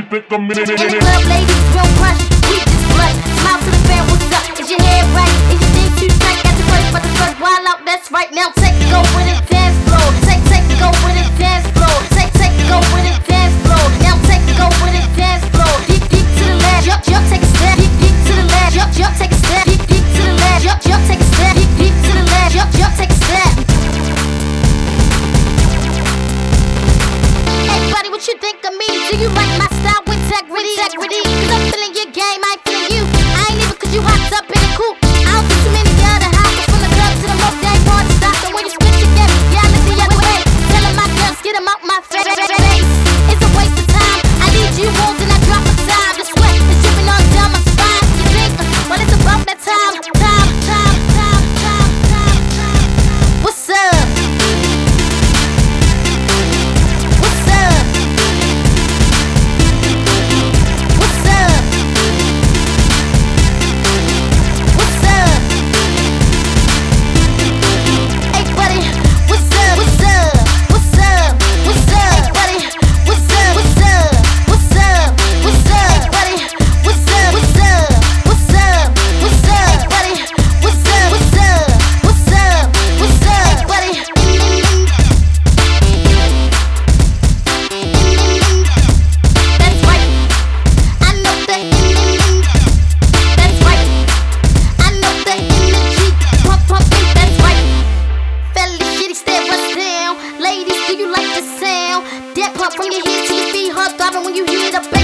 think I'm in In the club, ladies, real crush, we just blush. Smile to the fan, what's up? Is your head right? Is your thing too tight? Got your first, but the first wild out, that's right. Now take it, go with it, dance floor. Take it, go with it, dance floor. Take it, go with it, dance floor. Now take it, go with it, dance floor. Geek to the left, jump, take a step. Geek to the left, jump, take a step. Geek to the left, jump, take a step. Geek to the left, jump, take a step. Hey, buddy, what you think of me? Do you like my style with integrity? Cause I'm feeling your game, I ain't feeling you. I ain't even cause you hopped up in a coupe. I don't see too many other hoppers from the club to the most day party stop. And when you spit your game, yeah, I look the other way. Telling my girls, get them out my face. It's a waste of time. I need you more than I drop a dime. The sweat is dripping all down my spine. You think, well, it's about that time. What's up? What's up? What's up? What's up? Hey buddy, what's up? What's up? What's up? What's up? Hey buddy, what's up? What's up? What's up? What's up? Hey buddy, what's up? What's up? What's up? What's up? Hey buddy, what's up? What's up? What's up? What's up? Hey buddy. That's right. I know that. That's right. I know that energy pumping. That's right. Fellas, shitty stare us down. Ladies, do you like the sound? That pump from your head to your feet, hard throbbing when you hear the bass.